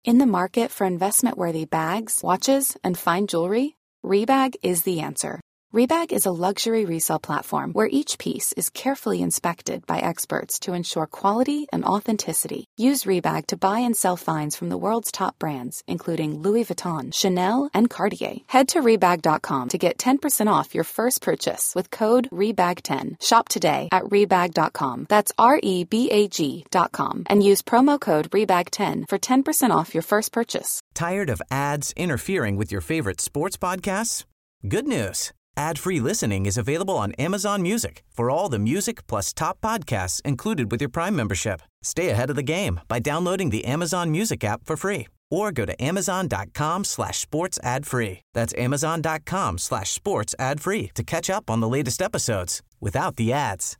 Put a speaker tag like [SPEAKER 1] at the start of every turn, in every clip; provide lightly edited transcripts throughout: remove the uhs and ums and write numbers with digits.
[SPEAKER 1] In the market for investment-worthy bags, watches, and fine jewelry, Rebag is the answer. Rebag is a luxury resale platform where each piece is carefully inspected by experts to ensure quality and authenticity. Use Rebag to buy and sell finds from the world's top brands, including Louis Vuitton, Chanel, and Cartier. Head to Rebag.com to get 10% off your first purchase with code REBAG10. Shop today at Rebag.com. That's REBAG.com. And use promo code REBAG10 for 10% off your first purchase.
[SPEAKER 2] Tired of ads interfering with your favorite sports podcasts? Good news. Ad-free listening is available on Amazon Music for all the music plus top podcasts included with your Prime membership. Stay ahead of the game by downloading the Amazon Music app for free or go to amazon.com/sports ad free. That's amazon.com/sports ad free to catch up on the latest episodes without the ads.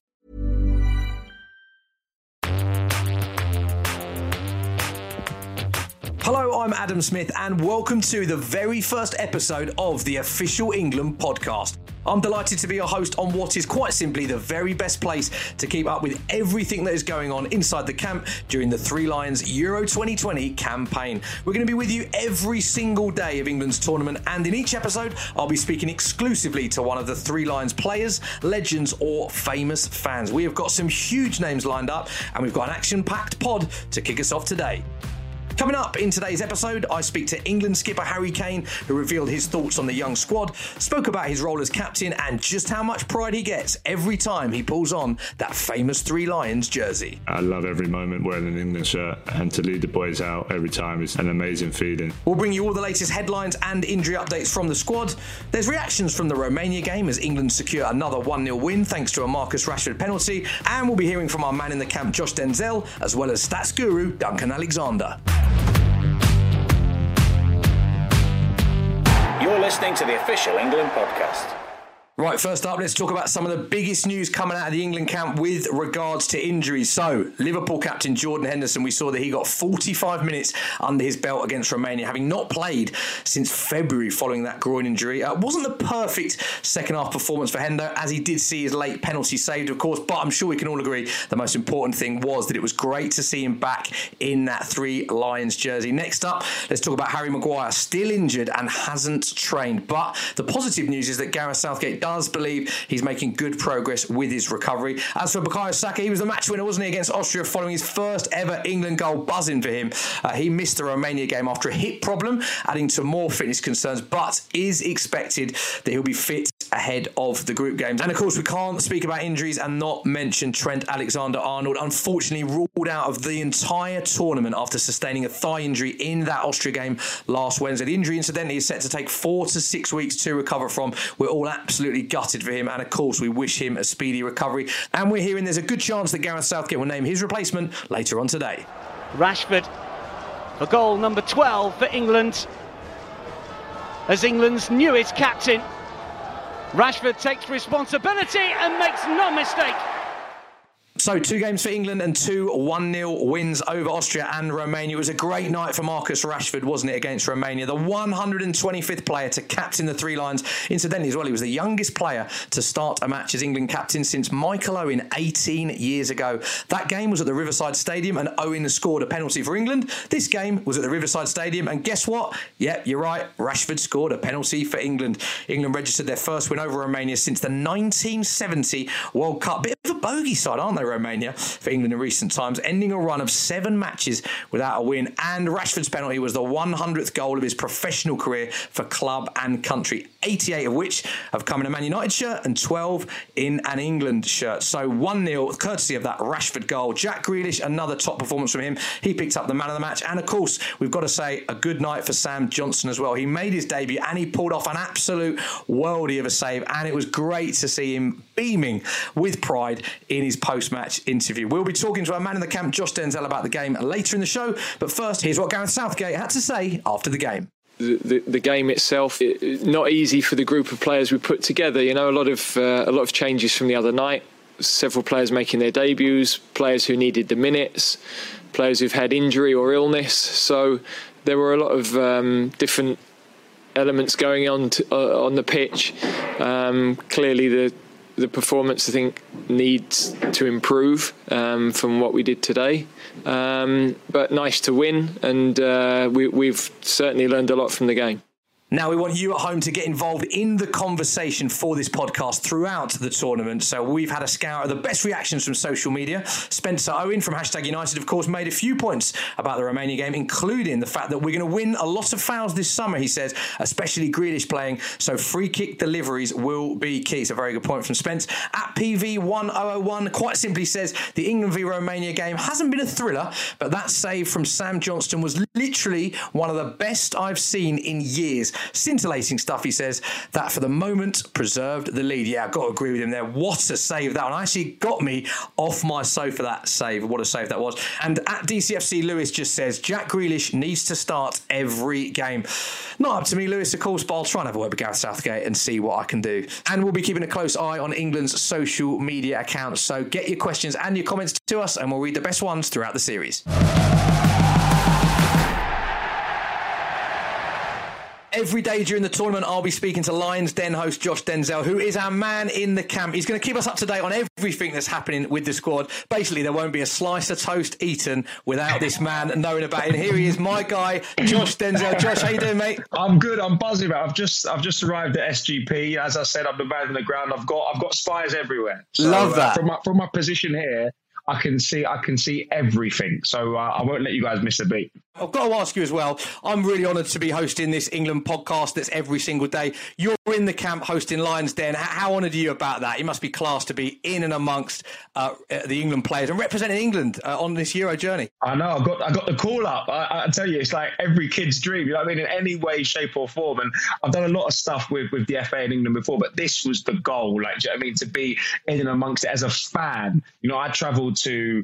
[SPEAKER 3] Hello, I'm Adam Smith and welcome to the very first episode of the Official England podcast. I'm delighted to be your host on what is quite simply the very best place to keep up with everything that is going on inside the camp during the Three Lions Euro 2020 campaign. We're going to be with you every single day of England's tournament, and in each episode I'll be speaking exclusively to one of the Three Lions players, legends or famous fans. We have got some huge names lined up and we've got an action-packed pod to kick us off today. Coming up in today's episode, I speak to England skipper Harry Kane, who revealed his thoughts on the young squad, spoke about his role as captain and just how much pride he gets every time he pulls on that famous Three Lions jersey.
[SPEAKER 4] I love every moment wearing an England shirt, and to lead the boys out every time is an amazing feeling.
[SPEAKER 3] We'll bring you all the latest headlines and injury updates from the squad. There's reactions from the Romania game as England secure another 1-0 win thanks to a Marcus Rashford penalty, and we'll be hearing from our man in the camp Josh Denzel, as well as stats guru Duncan Alexander.
[SPEAKER 5] You're listening to the Official England podcast.
[SPEAKER 3] Right, first up, let's talk about some of the biggest news coming out of the England camp with regards to injuries. So, Liverpool captain Jordan Henderson, we saw that he got 45 minutes under his belt against Romania, having not played since February following that groin injury. Wasn't the perfect second-half performance for Hendo, as he did see his late penalty saved, of course, but I'm sure we can all agree the most important thing was that it was great to see him back in that Three Lions jersey. Next up, let's talk about Harry Maguire, still injured and hasn't trained. But the positive news is that Gareth Southgate does believe he's making good progress with his recovery. As for Bukayo Saka, he was the match winner, wasn't he, against Austria following his first ever England goal, buzzing for him. He missed the Romania game after a hip problem, adding to more fitness concerns, but is expected that he'll be fit ahead of the group games. And of course, we can't speak about injuries and not mention Trent Alexander-Arnold, unfortunately ruled out of the entire tournament after sustaining a thigh injury in that Austria game last Wednesday. The injury, incidentally, is set to take 4 to 6 weeks to recover from. We're all absolutely gutted for him, and of course, we wish him a speedy recovery. And we're hearing there's a good chance that Gareth Southgate will name his replacement later on today.
[SPEAKER 6] Rashford for goal number 12 for England, as England's newest captain. Rashford takes responsibility and makes no mistake.
[SPEAKER 3] So 2 games for England and 2 1-0 wins over Austria and Romania. It was a great night for Marcus Rashford, wasn't it, against Romania? The 125th player to captain the Three Lions. Incidentally as well, he was the youngest player to start a match as England captain since Michael Owen 18 years ago. That game was at the Riverside Stadium and Owen scored a penalty for England. This game was at the Riverside Stadium and guess what? Yep, you're right, Rashford scored a penalty for England. England registered their first win over Romania since the 1970 World Cup. Bit of a bogey side, aren't they, Romania, for England in recent times, ending a run of 7 matches without a win. And Rashford's penalty was the 100th goal of his professional career for club and country, 88 of which have come in a Man United shirt and 12 in an England shirt. So 1-0, courtesy of that Rashford goal. Jack Grealish, another top performance from him. He picked up the man of the match. And of course, we've got to say a good night for Sam Johnstone as well. He made his debut and he pulled off an absolute worldie of a save. And it was great to see him beaming with pride in his post-match interview. We'll be talking to our man in the camp, Josh Denzel, about the game later in the show. But first, here's what Gareth Southgate had to say after the game.
[SPEAKER 7] The game itself, not easy for the group of players we put together. You know, a lot of changes from the other night. Several players making their debuts, players who needed the minutes, players who've had injury or illness. So there were a lot of different elements going on the pitch. Clearly, the performance, I think, needs to improve from what we did today. But nice to win, and we've certainly learned a lot from the game.
[SPEAKER 3] Now, we want you at home to get involved in the conversation for this podcast throughout the tournament. So we've had a scour of the best reactions from social media. Spencer Owen from #United, of course, made a few points about the Romania game, including the fact that we're going to win a lot of fouls this summer, he says, especially Grealish playing. So free kick deliveries will be key. It's a very good point from Spence. At PV1001 quite simply says the England v Romania game hasn't been a thriller, but that save from Sam Johnston was literally one of the best I've seen in years. Scintillating stuff, he says, that for the moment preserved the lead. Yeah, I've got to agree with him there. What a save that one. Actually got me off my sofa, that save. What a save that was. And at DCFC Lewis just says, Jack Grealish needs to start every game. Not up to me, Lewis, of course, but I'll try and have a word with Gareth Southgate and see what I can do. And we'll be keeping a close eye on England's social media accounts. So get your questions and your comments to us, and we'll read the best ones throughout the series. Every day during the tournament, I'll be speaking to Lions Den host Josh Denzel, who is our man in the camp. He's going to keep us up to date on everything that's happening with the squad. Basically, there won't be a slice of toast eaten without this man knowing about it. And here he is, my guy, Josh Denzel. Josh, how you doing, mate?
[SPEAKER 8] I'm good. I'm buzzing, mate. I've just arrived at SGP. As I said, I'm the man on the ground. I've got spies everywhere. So,
[SPEAKER 3] love that.
[SPEAKER 8] From my position here, I can see everything. So I won't let you guys miss a beat.
[SPEAKER 3] I've got to ask you as well, I'm really honoured to be hosting this England podcast that's every single day. You're in the camp hosting Lions Den. How honoured are you about that? It must be class to be in and amongst the England players and representing England on this Euro journey.
[SPEAKER 8] I know. I got the call up. I tell you, it's like every kid's dream. You know what I mean? In any way, shape or form. And I've done a lot of stuff with the FA in England before, but this was the goal. Like, do you know what I mean? To be in and amongst it as a fan. You know, I travelled to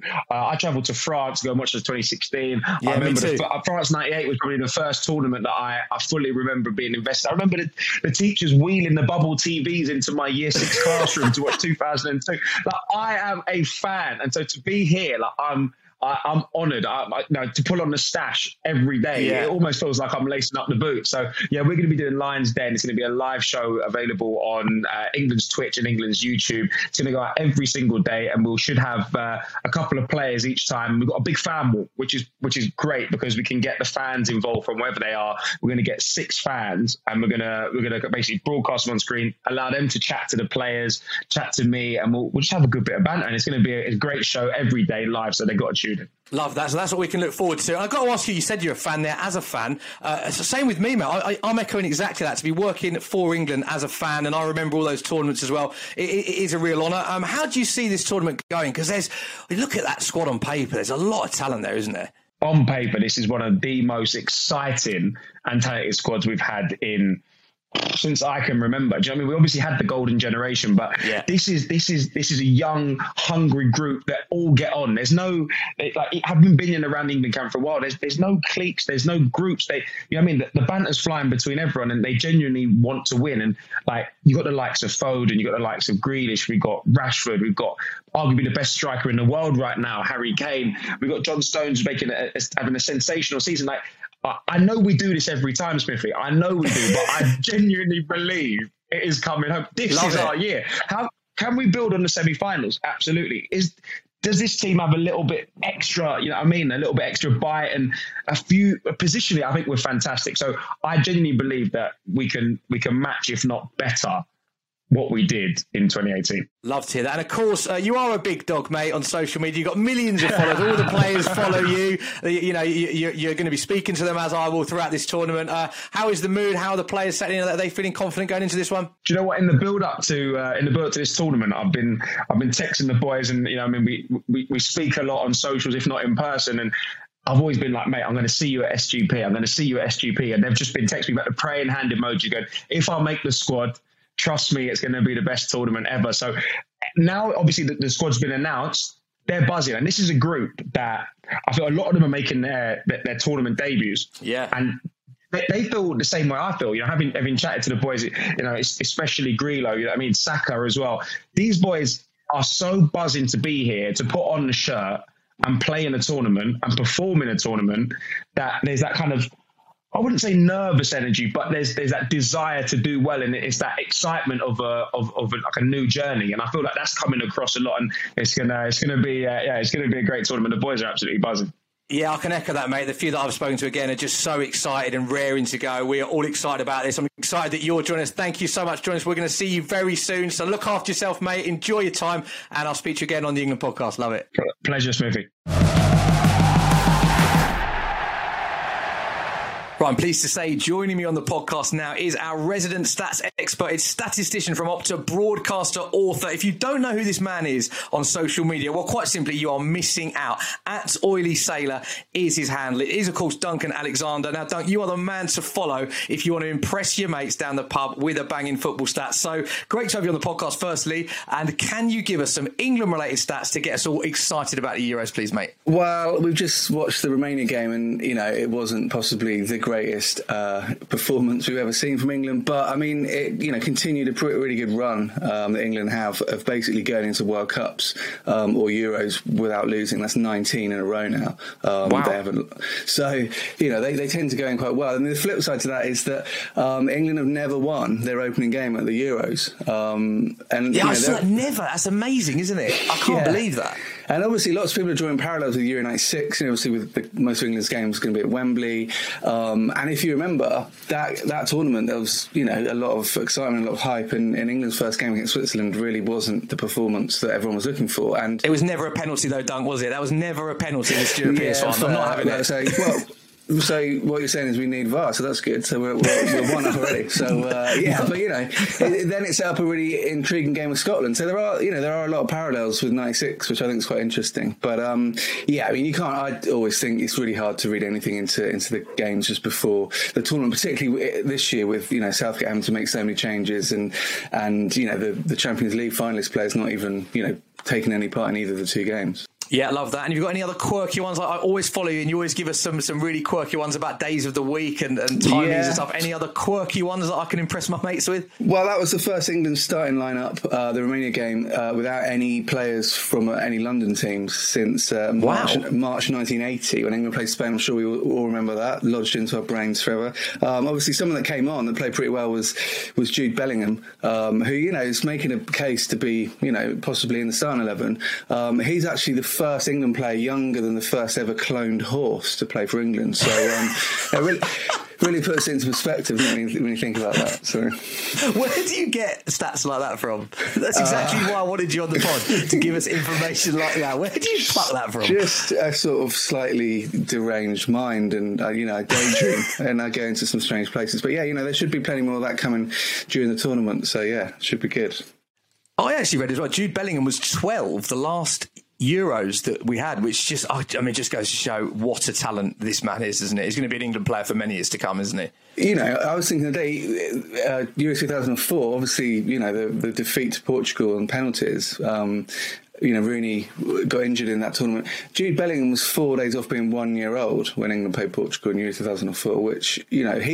[SPEAKER 8] France to go and watch the 2016.
[SPEAKER 3] Yeah,
[SPEAKER 8] I remember
[SPEAKER 3] me too.
[SPEAKER 8] France 98 was probably the first tournament that I fully remember being invested. I remember the teachers wheeling the bubble TVs into my year 6 classroom to watch 2002. Like, I am a fan. And so to be here, like, I'm honoured. To pull on the stash every day, It almost feels like I'm lacing up the boot. So, yeah, we're going to be doing Lions Den. It's going to be a live show available on England's Twitch and England's YouTube. It's going to go out every single day, and we should have a couple of players each time. We've got a big fan wall, which is great because we can get the fans involved from wherever they are. We're going to get 6 fans, and we're going to basically broadcast them on screen, allow them to chat to the players, chat to me, and we'll just have a good bit of banter. And it's going to be a great show every day live, so they've got to tune in.
[SPEAKER 3] Love that. So that's what we can look forward to. And I've got to ask you, you said you're a fan there as a fan. It's the same with me, mate. I'm echoing exactly that. To be working for England as a fan, and I remember all those tournaments as well, it is a real honour. How do you see this tournament going? Because you look at that squad on paper, there's a lot of talent there, isn't there?
[SPEAKER 8] On paper, this is one of the most exciting and talented squads we've had since I can remember. Do you know what I mean? We obviously had the golden generation, but this is a young, hungry group that all get on. There's no, having been in around the England camp for a while, there's no cliques, there's no groups. You know what I mean? The banter's flying between everyone, and they genuinely want to win. And like, you got the likes of Foden, you got the likes of Grealish, we've got Rashford, we've got arguably the best striker in the world right now, Harry Kane. We've got John Stones having a sensational season. Like, I know we do this every time, Smithy. I know we do, but I genuinely believe it is coming home. This is our year. How can we build on the semi-finals? Absolutely. Does this team have a little bit extra, you know what I mean, a little bit extra bite and positionally, I think we're fantastic. So I genuinely believe that we can match, if not better, what we did in 2018.
[SPEAKER 3] Love to hear that. And of course, you are a big dog, mate, on social media. You've got millions of followers. All the players follow you. You know, you're going to be speaking to them, as I will, throughout this tournament. How is the mood? How are the players settling in? Are they feeling confident going into this one?
[SPEAKER 8] Do you know what? In the build up to this tournament, I've been texting the boys, and you know, I mean, we speak a lot on socials, if not in person, and I've always been like, mate, I'm going to see you at SGP. I'm going to see you at SGP. And they've just been texting me about the praying hand emoji going, if I make the squad, trust me, it's going to be the best tournament ever. So now, obviously, the squad's been announced. They're buzzing. And this is a group that I feel a lot of them are making their tournament debuts.
[SPEAKER 3] Yeah.
[SPEAKER 8] And they feel the same way I feel. You know, having chatted to the boys, you know, especially Grillo, you know what I mean, Saka as well. These boys are so buzzing to be here, to put on the shirt and play in a tournament and perform in a tournament, that there's that kind of I wouldn't say nervous energy, but there's that desire to do well, and it's that excitement of like a new journey. And I feel like that's coming across a lot, and it's gonna be a great tournament. The boys are absolutely buzzing.
[SPEAKER 3] Yeah, I can echo that, mate. The few that I've spoken to, again, are just so excited and raring to go. We are all excited about this. I'm excited that you're joining us. Thank you so much for joining us. We're going to see you very soon. So look after yourself, mate. Enjoy your time. And I'll speak to you again on the England podcast. Love it.
[SPEAKER 8] Pleasure, Smithy.
[SPEAKER 3] Right, I'm pleased to say joining me on the podcast now is our resident stats expert, it's statistician from Opta, broadcaster, author. If you don't know who this man is on social media, well, quite simply, you are missing out. At Oily Sailor is his handle. It is, of course, Duncan Alexander. Now, Dunk, you are the man to follow if you want to impress your mates down the pub with a banging football stat. So great to have you on the podcast, firstly. And can you give us some England-related stats to get us all excited about the Euros, please, mate?
[SPEAKER 9] Well, we've just watched the Romania game and, it wasn't possibly the greatest performance we've ever seen from England, but I mean it continued a really good run that England have of basically going into World Cups or Euros without losing. That's 19 in a row now.
[SPEAKER 3] Wow.
[SPEAKER 9] They haven't, so they tend to go in quite well. And the flip side to that is that England have never won their opening game at the Euros.
[SPEAKER 3] I saw that. Never. That's amazing, isn't it? I can't believe that.
[SPEAKER 9] And obviously, lots of people are drawing parallels with Euro 96. Obviously, with most of England's games going to be at Wembley. And if you remember that tournament, there was a lot of excitement, a lot of hype, and England's first game against Switzerland really wasn't the performance that everyone was looking for. And
[SPEAKER 3] it was never a penalty, though, Dunk, was it? That was never a penalty in the Stuart Pearce one. I'm not having that.
[SPEAKER 9] So what you're saying is we need VAR, so that's good. So we're one up already. So but then it set up a really intriguing game with Scotland. So there are a lot of parallels with '96, which I think is quite interesting. But you can't. I always think it's really hard to read anything into the games just before the tournament, particularly this year with Southgate having to make so many changes and the Champions League finalist players not even taking any part in either of the two games.
[SPEAKER 3] Yeah, I love that. And have you got any other quirky ones? I always follow you and you always give us some really quirky ones about days of the week and timings and stuff. Any other quirky ones that I can impress my mates with?
[SPEAKER 9] Well, that was the first England starting lineup, the Romania game, without any players from any London teams since March 1980 when England played Spain. I'm sure we all remember that, lodged into our brains forever. Obviously, someone that came on that played pretty well was Jude Bellingham, who, is making a case to be, possibly in the starting 11. He's actually the first England player younger than the first ever cloned horse to play for England. So it really puts it into perspective when you think about that. So,
[SPEAKER 3] where do you get stats like that from? That's exactly why I wanted you on the pod, to give us information like that. Where do you pluck that from?
[SPEAKER 9] Just a sort of slightly deranged mind, and I daydream and I go into some strange places. But there should be plenty more of that coming during the tournament. So it should be good.
[SPEAKER 3] I actually read as well, Jude Bellingham was 12 the last Euros that we had, which just goes to show what a talent this man is, isn't it? He's going to be an England player for many years to come, isn't he?
[SPEAKER 9] I was thinking today, Euro 2004, obviously, the defeat to Portugal and penalties. Rooney got injured in that tournament. Jude Bellingham was 4 days off being 1 year old when England played Portugal in Euro 2004, which,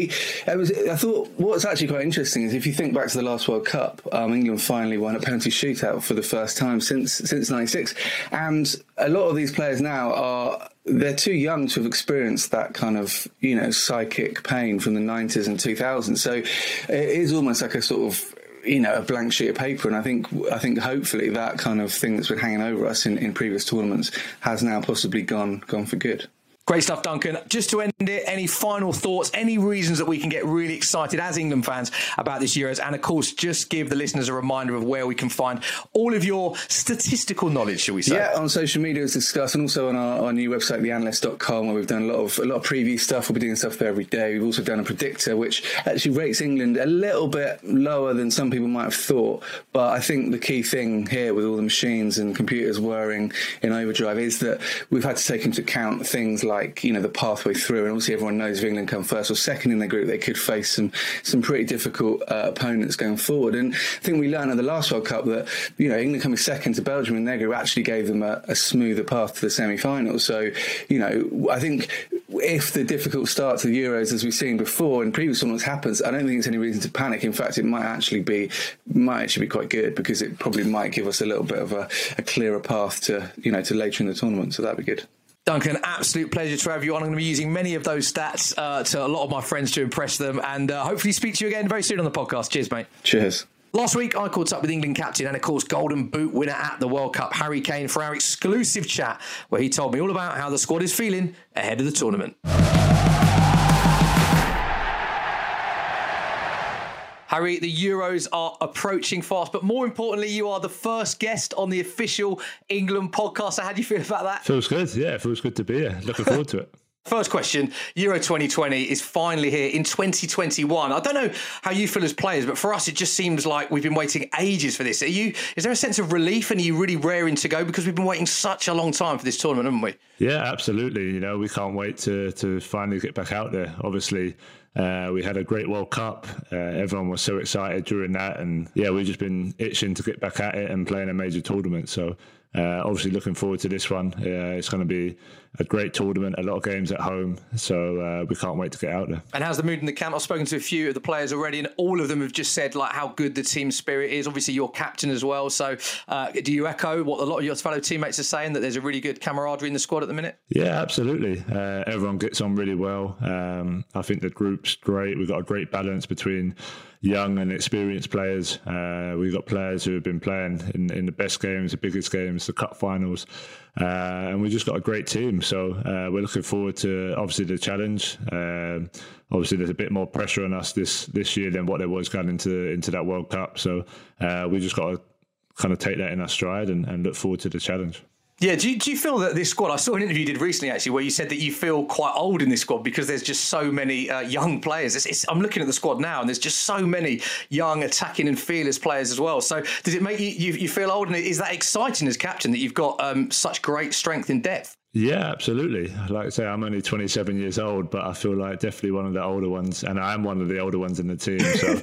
[SPEAKER 9] I thought what's actually quite interesting is if you think back to the last World Cup, England finally won a penalty shootout for the first time since '96. And a lot of these players now they're too young to have experienced that kind of, psychic pain from the 90s and 2000s. So it is almost like a sort of, a blank sheet of paper, and I think hopefully that kind of thing that's been hanging over us in previous tournaments has now possibly gone for good.
[SPEAKER 3] Great stuff, Duncan. Just to end it, any final thoughts, any reasons that we can get really excited as England fans about this Euros? And of course, just give the listeners a reminder of where we can find all of your statistical knowledge, shall we say?
[SPEAKER 9] Yeah, on social media as discussed, and also on our new website, theanalyst.com, where we've done a lot of preview stuff. We'll be doing stuff there every day. We've also done a predictor, which actually rates England a little bit lower than some people might have thought. But I think the key thing here with all the machines and computers whirring in overdrive is that we've had to take into account things like, the pathway through, and obviously everyone knows if England come first or second in their group, they could face some pretty difficult opponents going forward. And I think we learned at the last World Cup that England coming second to Belgium in their group actually gave them a smoother path to the semi-final. So I think if the difficult start to the Euros, as we've seen before in previous tournaments, happens, I don't think there's any reason to panic. In fact, it might actually be quite good, because it probably might give us a little bit of a clearer path to to later in the tournament. So that'd be good.
[SPEAKER 3] Duncan, absolute pleasure to have you on. I'm going to be using many of those stats to a lot of my friends to impress them, and hopefully speak to you again very soon on the podcast. Cheers, mate.
[SPEAKER 9] Cheers.
[SPEAKER 3] Last week, I caught up with England captain and, of course, Golden Boot winner at the World Cup, Harry Kane, for our exclusive chat, where he told me all about how the squad is feeling ahead of the tournament. Harry, the Euros are approaching fast, but more importantly, you are the first guest on the official England podcast. So how do you feel about that?
[SPEAKER 4] Feels good. Yeah, it feels good to be here. Looking forward to it.
[SPEAKER 3] First question, Euro 2020 is finally here in 2021. I don't know how you feel as players, but for us, it just seems like we've been waiting ages for this. Is there a sense of relief, and are you really raring to go? Because we've been waiting such a long time for this tournament, haven't we?
[SPEAKER 4] Yeah, absolutely. You know, we can't wait to finally get back out there. Obviously, we had a great World Cup. Everyone was so excited during that. And yeah, we've just been itching to get back at it and play in a major tournament. So obviously looking forward to this one. It's going to be a great tournament, a lot of games at home. So we can't wait to get out there. And
[SPEAKER 3] how's the mood in the camp? I've spoken to a few of the players already, and all of them have just said like how good the team spirit is. Obviously, you're captain as well. So do you echo what a lot of your fellow teammates are saying, that there's a really good camaraderie in the squad at the minute?
[SPEAKER 4] Yeah, absolutely. Everyone gets on really well. I think the group's great. We've got a great balance between young and experienced players. We've got players who have been playing in the best games, the biggest games, the cup finals. And we've just got a great team. So we're looking forward to, obviously, the challenge. Obviously, there's a bit more pressure on us this year than what there was going into that World Cup. So we just got to kind of take that in our stride and look forward to the challenge.
[SPEAKER 3] Yeah, do you feel that this squad, I saw an interview you did recently actually where you said that you feel quite old in this squad because there's just so many young players. I'm looking at the squad now and there's just so many young, attacking and fearless players as well. So does it make you feel old, and is that exciting as captain that you've got such great strength and depth?
[SPEAKER 4] Yeah, absolutely. Like I say, I'm only 27 years old, but I feel like definitely one of the older ones, and I am one of the older ones in the team. So,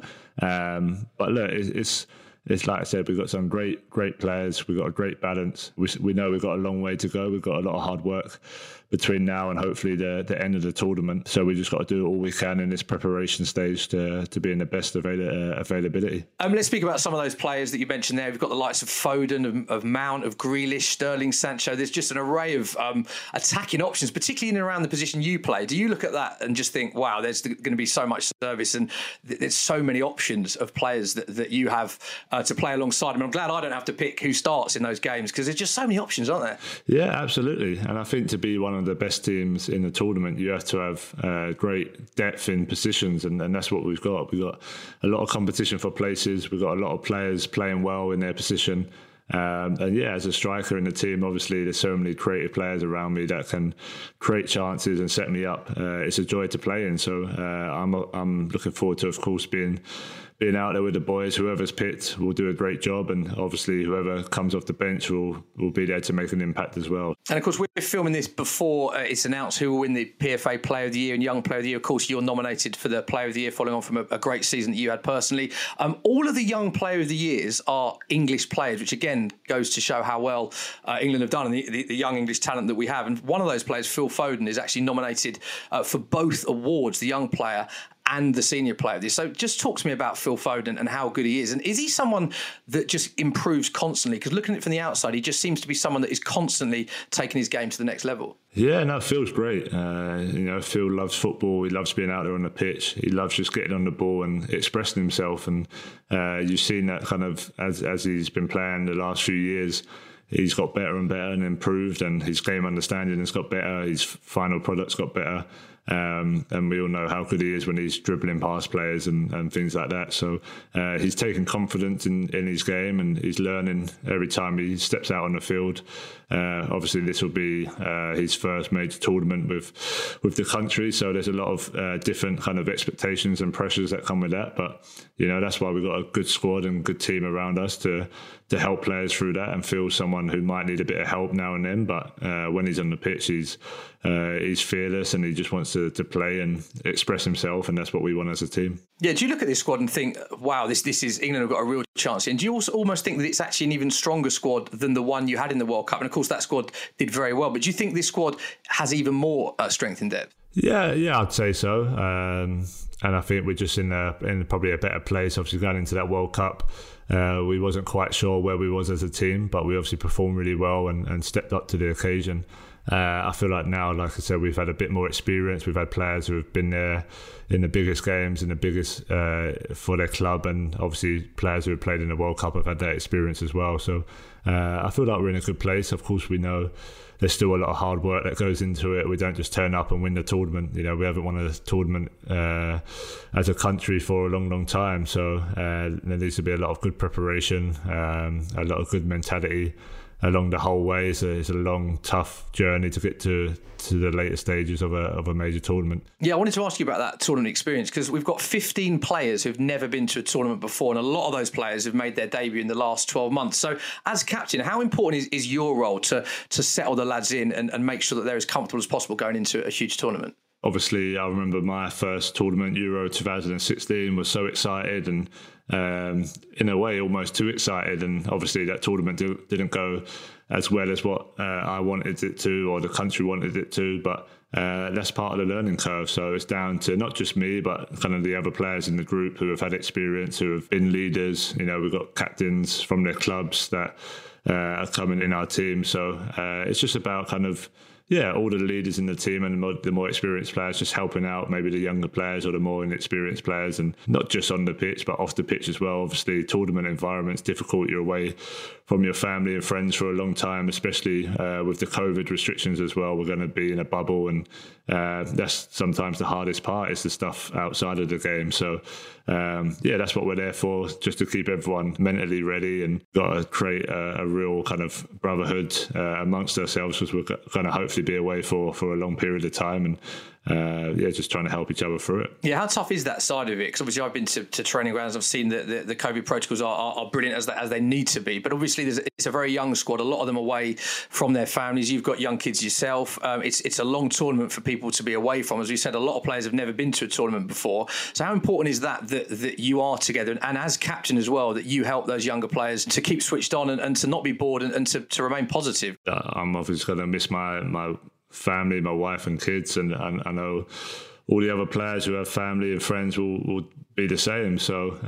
[SPEAKER 4] but look, it's like I said, we've got some great players. We've got a great balance. We know we've got a long way to go. We've got a lot of hard work between now and hopefully the end of the tournament. So we just got to do all we can in this preparation stage to be in the best availability.
[SPEAKER 3] Let's speak about some of those players that you mentioned there. We've got the likes of Foden, of Mount, of Grealish, Sterling, Sancho. There's just an array of attacking options, particularly in and around the position you play. Do you look at that and just think, wow, there's going to be so much service and there's so many options of players that you have to play alongside them? I'm glad I don't have to pick who starts in those games because there's just so many options, aren't there?
[SPEAKER 4] Yeah, absolutely. And I think to be one of the best teams in the tournament, you have to have great depth in positions, and that's what we've got. We've got a lot of competition for places. We've got a lot of players playing well in their position. And yeah, as a striker in the team, obviously there's so many creative players around me that can create chances and set me up. It's a joy to play in. So I'm looking forward to, of course, being out there with the boys. Whoever's picked will do a great job, and obviously whoever comes off the bench will be there to make an impact as well.
[SPEAKER 3] And of course, we're filming this before it's announced who will win the PFA Player of the Year and Young Player of the Year. Of course, you're nominated for the Player of the Year following on from a great season that you had personally. All of the Young Player of the Years are English players, which again goes to show how well England have done and the young English talent that we have. And one of those players, Phil Foden, is actually nominated for both awards, the Young Player and the Senior Player of the Year. So just talk to me about Phil Foden and how good he is. And is he someone that just improves constantly? Because looking at it from the outside, he just seems to be someone that is constantly taking his game to the next level.
[SPEAKER 4] Yeah, no, Phil's great. Phil loves football. He loves being out there on the pitch. He loves just getting on the ball and expressing himself. And you've seen that kind of as he's been playing the last few years. He's got better and better and improved, and his game understanding has got better. His final product's got better. And we all know how good he is when he's dribbling past players and things like that. So he's taking confidence in his game, and he's learning every time he steps out on the field. Obviously, this will be his first major tournament with the country, so there's a lot of different kind of expectations and pressures that come with that. But that's why we've got a good squad and good team around us to help players through that, and feel someone who might need a bit of help now and then. But when he's on the pitch, he's fearless and he just wants to play and express himself, and that's what we want as a team.
[SPEAKER 3] Yeah, do you look at this squad and think, wow, this is England have got a real chance here? And do you also almost think that it's actually an even stronger squad than the one you had in the World Cup? And of course, that squad did very well. But do you think this squad has even more strength and depth?
[SPEAKER 4] Yeah, I'd say so. And I think we're just in probably a better place. Obviously, going into that World Cup, we wasn't quite sure where we was as a team, but we obviously performed really well and stepped up to the occasion. I feel like now, like I said, we've had a bit more experience. We've had players who have been there in the biggest games, in the biggest for their club, and obviously players who have played in the World Cup have had that experience as well. So I feel like we're in a good place. Of course, we know there's still a lot of hard work that goes into it. We don't just turn up and win the tournament. You know, we haven't won a tournament as a country for a long, long time. So there needs to be a lot of good preparation, a lot of good mentality along the whole way. It's a long, tough journey to get to the later stages of a major tournament.
[SPEAKER 3] Yeah, I wanted to ask you about that tournament experience, because we've got 15 players who've never been to a tournament before, and a lot of those players have made their debut in the last 12 months. So as captain, how important is your role to settle the lads in and make sure that they're as comfortable as possible going into a huge tournament?
[SPEAKER 4] Obviously, I remember my first tournament, Euro 2016, was so excited and in a way almost too excited, and obviously that tournament didn't go as well as what I wanted it to, or the country wanted it to, but that's part of the learning curve. So it's down to not just me, but kind of the other players in the group who have had experience, who have been leaders. You know, we've got captains from their clubs that are coming in our team, so it's just about kind of all the leaders in the team and the more experienced players just helping out maybe the younger players or the more inexperienced players, and not just on the pitch but off the pitch as well. Obviously, tournament environment's difficult. You're away from your family and friends for a long time, especially with the COVID restrictions as well. We're going to be in a bubble, and that's sometimes the hardest part, is the stuff outside of the game. So that's what we're there for, just to keep everyone mentally ready, and got to create a real kind of brotherhood amongst ourselves, because we're going to hopefully be away for a long period of time, and just trying to help each other through it. Yeah,
[SPEAKER 3] how tough is that side of it? Because obviously I've been to training grounds, I've seen that the COVID protocols are brilliant as they need to be, but obviously it's a very young squad, a lot of them away from their families. You've got young kids yourself. It's a long tournament for people to be away from. As we said, a lot of players have never been to a tournament before. So how important is that you are together, and as captain as well, that you help those younger players to keep switched on and to not be bored and to remain positive?
[SPEAKER 4] I'm obviously going to miss my family, my wife and kids, and I know all the other players who have family and friends will be the same. So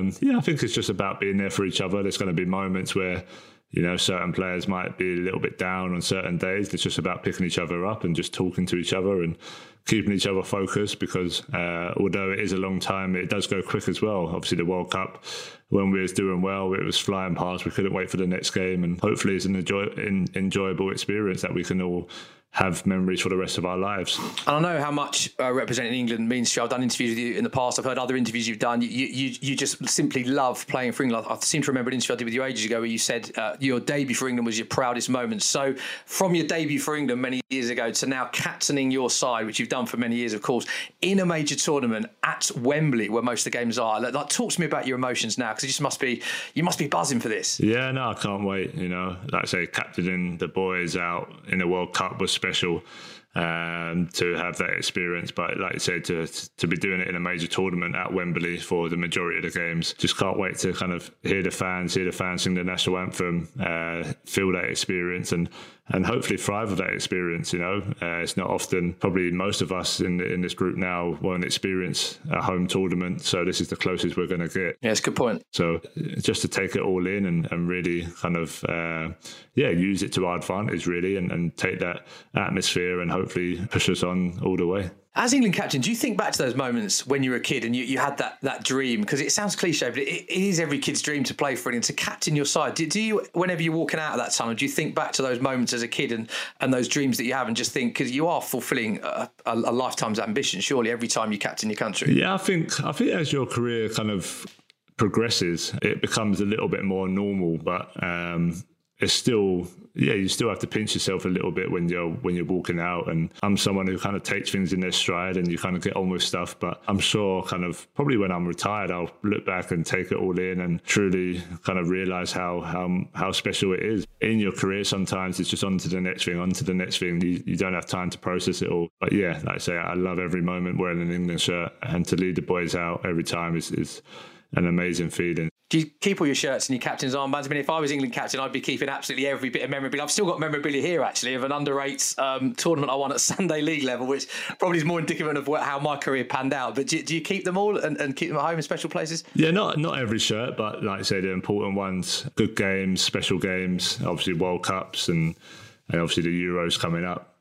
[SPEAKER 4] I think it's just about being there for each other. There's going to be moments where, you know, certain players might be a little bit down on certain days. It's just about picking each other up and just talking to each other and keeping each other focused, because although it is a long time, it does go quick as well. Obviously, the World Cup, when we was doing well, it was flying past. We couldn't wait for the next game, and hopefully it's an enjoyable experience that we can all have memories for the rest of our lives.
[SPEAKER 3] And I know how much representing England means to you. I've done interviews with you in the past. I've heard other interviews you've done. You just simply love playing for England. I seem to remember an interview I did with you ages ago where you said your debut for England was your proudest moment. So from your debut for England many years ago to now captaining your side, which you've done for many years, of course, in a major tournament at Wembley, where most of the games are. Like, talk to me about your emotions now, because you must be buzzing for this.
[SPEAKER 4] Yeah, no, I can't wait. You know, like I say, captaining the boys out in the World Cup was special. To have that experience, but like you said, to be doing it in a major tournament at Wembley for the majority of the games, just can't wait to kind of hear the fans sing the national anthem, feel that experience, and hopefully thrive with that experience. You know, it's not often, probably most of us in this group now won't experience a home tournament, so this is the closest we're going to get.
[SPEAKER 3] Yeah, it's a good point.
[SPEAKER 4] So just to take it all in and really kind of use it to our advantage, really, and take that atmosphere and hopefully push us on all the way.
[SPEAKER 3] As England captain, do you think back to those moments when you were a kid and you had that dream? Because it sounds cliche, but it is every kid's dream to play for England, to captain your side. Do you, whenever you're walking out of that tunnel, do you think back to those moments as a kid and those dreams that you have, and just think, because you are fulfilling a lifetime's ambition, surely, every time you captain your country?
[SPEAKER 4] Yeah, I think as your career kind of progresses, it becomes a little bit more normal, but it's still, you still have to pinch yourself a little bit when you're walking out. And I'm someone who kind of takes things in their stride and you kind of get on with stuff. But I'm sure kind of probably when I'm retired, I'll look back and take it all in and truly kind of realize how special it is. In your career, sometimes it's just on to the next thing. You don't have time to process it all. But yeah, like I say, I love every moment wearing an England shirt, and to lead the boys out every time is an amazing feeling.
[SPEAKER 3] Do you keep all your shirts and your captain's armbands? I mean, if I was England captain, I'd be keeping absolutely every bit of memorabilia. I've still got memorabilia here, actually, of an under-8s tournament I won at Sunday League level, which probably is more indicative of how my career panned out. But do you keep them all and keep them at home in special places?
[SPEAKER 4] Yeah, not every shirt, but like I say, the important ones, good games, special games, obviously World Cups and obviously the Euros coming up.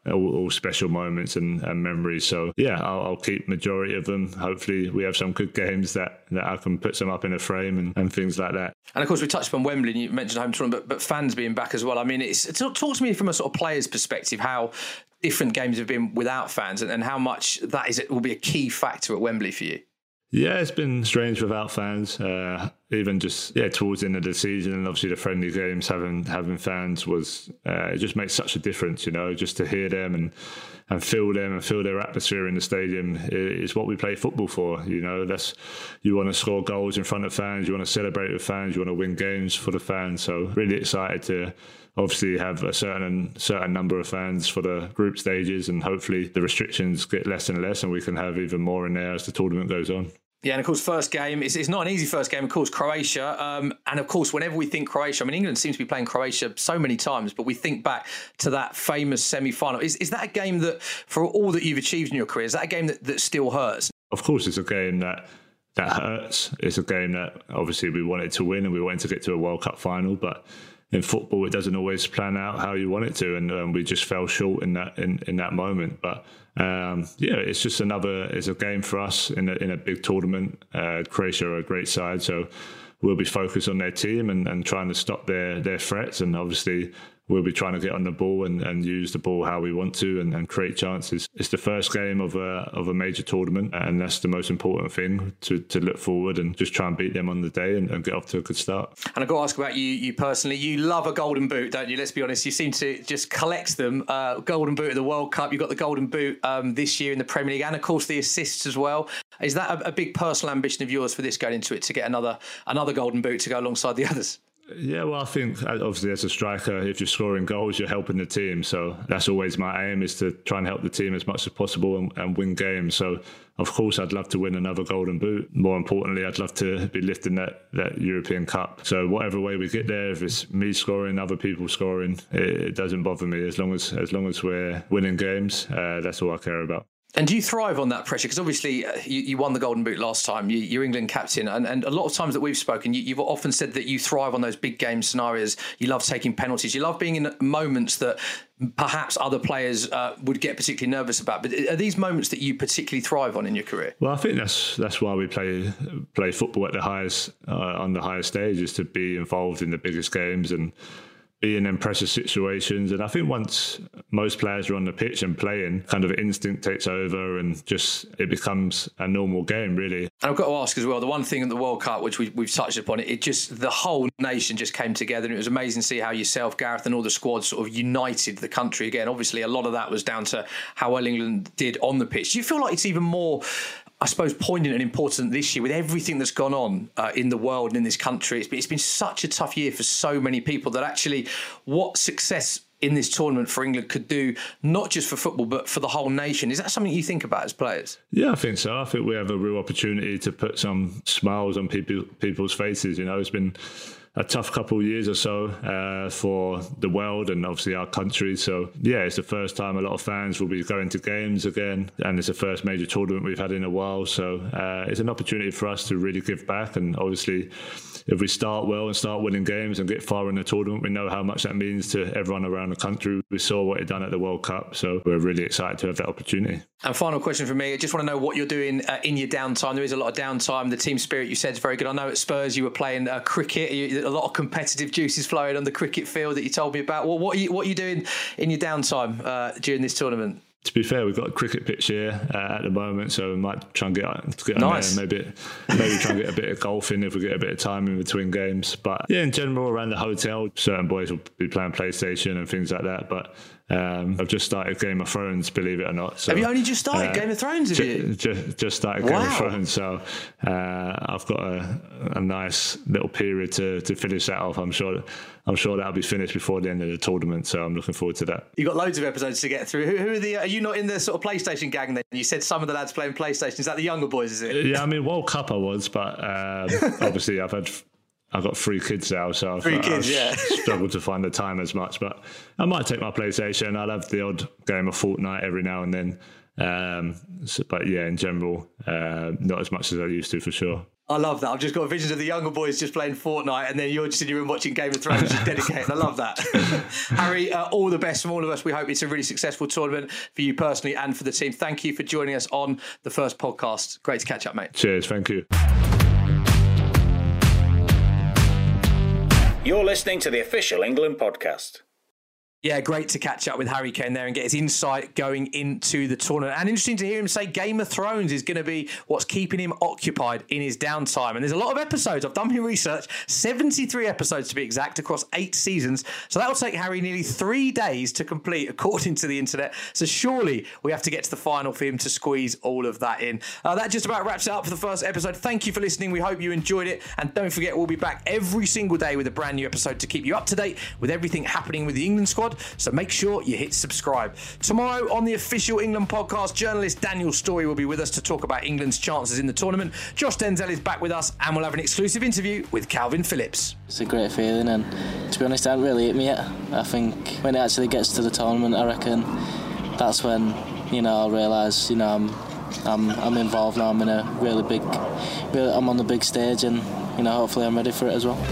[SPEAKER 4] all special moments and memories. So yeah, I'll keep majority of them. Hopefully we have some good games that I can put some up in a frame and things like that.
[SPEAKER 3] And of course we touched upon Wembley, and you mentioned home tournament, but fans being back as well. I mean, talk to me from a sort of player's perspective, how different games have been without fans and how much that will be a key factor at Wembley for you.
[SPEAKER 4] Yeah, it's been strange without fans. Even just towards the end of the season, and obviously the friendly games having fans was it just makes such a difference. Just to hear them and feel them and feel their atmosphere in the stadium is what we play football for. You want to score goals in front of fans, you want to celebrate with fans, you want to win games for the fans. So really excited to obviously have a certain number of fans for the group stages, and hopefully the restrictions get less and less and we can have even more in there as the tournament goes on.
[SPEAKER 3] Yeah, and of course, first game, it's not an easy first game, of course, Croatia. And of course, whenever we think Croatia, I mean, England seems to be playing Croatia so many times, but we think back to that famous semi-final. Is that a game that, for all that you've achieved in your career, is that a game that still hurts?
[SPEAKER 4] Of course, it's a game that hurts. It's a game that obviously we wanted to win and we wanted to get to a World Cup final, but in football, it doesn't always plan out how you want it to, and we just fell short in that moment. But it's just it's a game for us in a big tournament. Croatia are a great side, so we'll be focused on their team and trying to stop their threats, and obviously we'll be trying to get on the ball and use the ball how we want to and create chances. It's the first game of a major tournament, and that's the most important thing, to look forward and just try and beat them on the day and get off to a good start.
[SPEAKER 3] And I've got to ask about you personally. You love a golden boot, don't you? Let's be honest. You seem to just collect them. Golden boot of the World Cup. You've got the golden boot this year in the Premier League, and of course the assists as well. Is that a big personal ambition of yours for this going into it, to get another golden boot to go alongside the others?
[SPEAKER 4] Yeah, well, I think obviously as a striker, if you're scoring goals, you're helping the team. So that's always my aim, is to try and help the team as much as possible and win games. So of course, I'd love to win another golden boot. More importantly, I'd love to be lifting that European Cup. So whatever way we get there, if it's me scoring, other people scoring, it doesn't bother me. As long as we're winning games, that's all I care about.
[SPEAKER 3] And do you thrive on that pressure? Because obviously you won the Golden Boot last time. You're England captain. And a lot of times that we've spoken, you've often said that you thrive on those big game scenarios. You love taking penalties. You love being in moments that perhaps other players would get particularly nervous about. But are these moments that you particularly thrive on in your career?
[SPEAKER 4] Well, I think that's why we play football at the highest on the highest stage, is to be involved in the biggest games and be in them pressure situations. And I think once most players are on the pitch and playing, kind of instinct takes over and just it becomes a normal game, really.
[SPEAKER 3] And I've got to ask as well, the one thing at the World Cup, which we've touched upon, it just, the whole nation just came together, and it was amazing to see how yourself, Gareth, and all the squad sort of united the country again. Obviously, a lot of that was down to how well England did on the pitch. Do you feel like it's even more, I suppose, poignant and important this year with everything that's gone on in the world and in this country? It's been such a tough year for so many people, that actually what success in this tournament for England could do, not just for football, but for the whole nation. Is that something you think about as players?
[SPEAKER 4] Yeah, I think so. I think we have a real opportunity to put some smiles on people's faces. It's been a tough couple of years or so for the world and obviously our country. So yeah, it's the first time a lot of fans will be going to games again, and it's the first major tournament we've had in a while. So it's an opportunity for us to really give back. And obviously, if we start well and start winning games and get far in the tournament, we know how much that means to everyone around the country. We saw what it done at the World Cup, so we're really excited to have that opportunity.
[SPEAKER 3] And final question for me, I just want to know what you're doing in your downtime. There is a lot of downtime. The team spirit, you said, is very good. I know at Spurs you were playing cricket. A lot of competitive juices flowing on the cricket field that you told me about. Well, what are you doing in your downtime during this tournament?
[SPEAKER 4] To be fair, we've got a cricket pitch here at the moment, so we might try and get on
[SPEAKER 3] nice.
[SPEAKER 4] there and maybe try and get a bit of golf in if we get a bit of time in between games. But yeah, in general, around the hotel, certain boys will be playing PlayStation and things like that. But I've just started Game of Thrones, believe it or not. So,
[SPEAKER 3] have you only just started Game of Thrones? Have you?
[SPEAKER 4] Just started Game of Thrones, so I've got a nice little period to finish that off. I'm sure that'll be finished before the end of the tournament, so I'm looking forward to that.
[SPEAKER 3] You've got loads of episodes to get through. Who are you not in the sort of PlayStation gang then? You said some of the lads playing PlayStation. Is that the younger boys, is it?
[SPEAKER 4] Yeah, I mean, World Cup I was, but obviously I've got 3 kids now, so I've struggled to find the time as much. But I might take my PlayStation. I'll have the odd game of Fortnite every now and then. But yeah, in general, not as much as I used to, for sure.
[SPEAKER 3] I love that. I've just got visions of the younger boys just playing Fortnite, and then you're just in your room watching Game of Thrones, just dedicated. I love that. Harry, all the best from all of us. We hope it's a really successful tournament for you personally and for the team. Thank you for joining us on the first podcast. Great to catch up, mate.
[SPEAKER 4] Cheers. Thank you.
[SPEAKER 5] You're listening to the Official England Podcast.
[SPEAKER 3] Yeah, great to catch up with Harry Kane there and get his insight going into the tournament. And interesting to hear him say Game of Thrones is going to be what's keeping him occupied in his downtime. And there's a lot of episodes. I've done my research, 73 episodes to be exact, across 8 seasons. So that will take Harry nearly 3 days to complete, according to the internet. So surely we have to get to the final for him to squeeze all of that in. That just about wraps it up for the first episode. Thank you for listening. We hope you enjoyed it. And don't forget, we'll be back every single day with a brand new episode to keep you up to date with everything happening with the England squad. So make sure you hit subscribe. Tomorrow on the Official England Podcast, journalist Daniel Storey will be with us to talk about England's chances in the tournament. Josh Denzel is back with us, and we'll have an exclusive interview with Calvin Phillips.
[SPEAKER 10] It's a great feeling, and to be honest, it hasn't really hit me yet. I think when it actually gets to the tournament, I reckon that's when, I'll realise, I'm involved now. I'm in a I'm on the big stage, and hopefully I'm ready for it as well.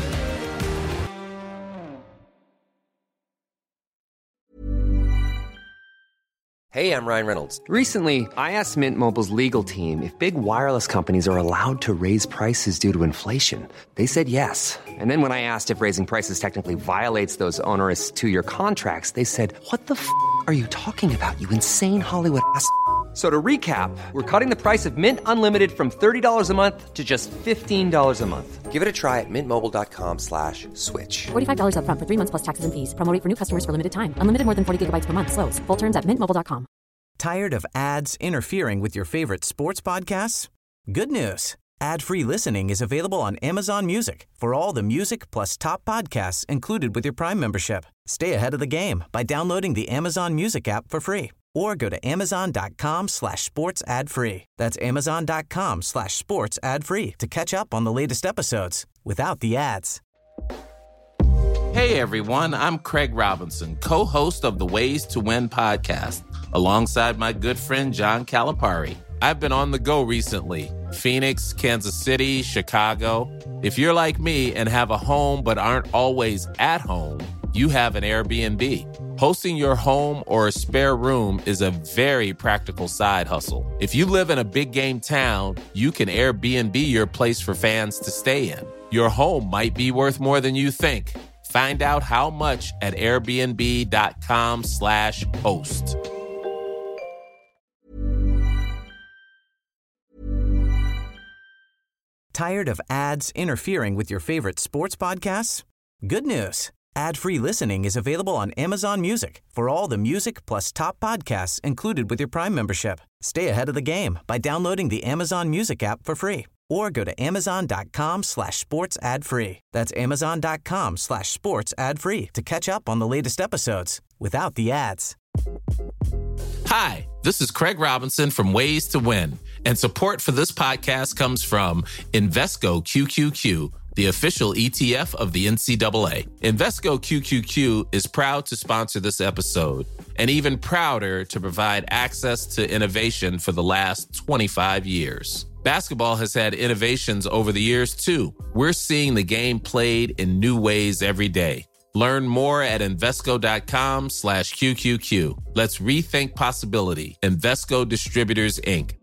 [SPEAKER 11] Hey, I'm Ryan Reynolds. Recently, I asked Mint Mobile's legal team if big wireless companies are allowed to raise prices due to inflation. They said yes. And then when I asked if raising prices technically violates those onerous 2-year contracts, they said, "What the f*** are you talking about, you insane Hollywood ass?" So to recap, we're cutting the price of Mint Unlimited from $30 a month to just $15 a month. Give it a try at mintmobile.com/switch.
[SPEAKER 12] $45 up front for 3 months plus taxes and fees. Promo rate for new customers for limited time. Unlimited more than 40 gigabytes per month. Slows full terms at mintmobile.com.
[SPEAKER 2] Tired of ads interfering with your favorite sports podcasts? Good news. Ad-free listening is available on Amazon Music for all the music plus top podcasts included with your Prime membership. Stay ahead of the game by downloading the Amazon Music app for free. Or go to amazon.com/sports ad free. That's amazon.com/sports ad free to catch up on the latest episodes without the ads.
[SPEAKER 13] Hey everyone, I'm Craig Robinson, co-host of the Ways to Win podcast, alongside my good friend John Calipari. I've been on the go recently. Phoenix, Kansas City, Chicago. If you're like me and have a home but aren't always at home, you have an Airbnb. Hosting your home or a spare room is a very practical side hustle. If you live in a big game town, you can Airbnb your place for fans to stay in. Your home might be worth more than you think. Find out how much at airbnb.com/host.
[SPEAKER 2] Tired of ads interfering with your favorite sports podcasts? Good news. Ad-free listening is available on Amazon Music for all the music plus top podcasts included with your Prime membership. Stay ahead of the game by downloading the Amazon Music app for free. Or go to amazon.com/sports ad free. That's amazon.com/sports ad free to catch up on the latest episodes without the ads.
[SPEAKER 13] Hi, this is Craig Robinson from Ways to Win, and support for this podcast comes from Invesco QQQ, the official ETF of the NCAA. Invesco QQQ is proud to sponsor this episode, and even prouder to provide access to innovation for the last 25 years. Basketball has had innovations over the years, too. We're seeing the game played in new ways every day. Learn more at Invesco.com/QQQ. Let's rethink possibility. Invesco Distributors, Inc.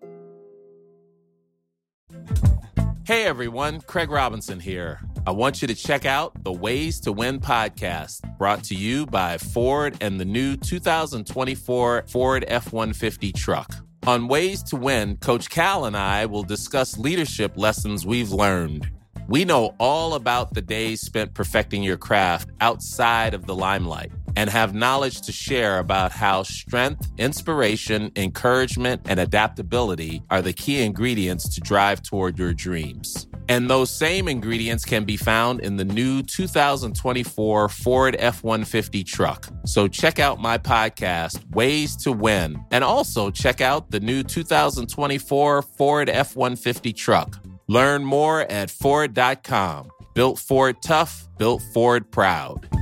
[SPEAKER 13] Hey everyone, Craig Robinson here. I want you to check out the Ways to Win podcast, brought to you by Ford and the new 2024 Ford F-150 truck. On Ways to Win, Coach Cal and I will discuss leadership lessons we've learned. We know all about the days spent perfecting your craft outside of the limelight, and have knowledge to share about how strength, inspiration, encouragement, and adaptability are the key ingredients to drive toward your dreams. And those same ingredients can be found in the new 2024 Ford F-150 truck. So check out my podcast, Ways to Win, and also check out the new 2024 Ford F-150 truck. Learn more at Ford.com. Built Ford tough, built Ford proud.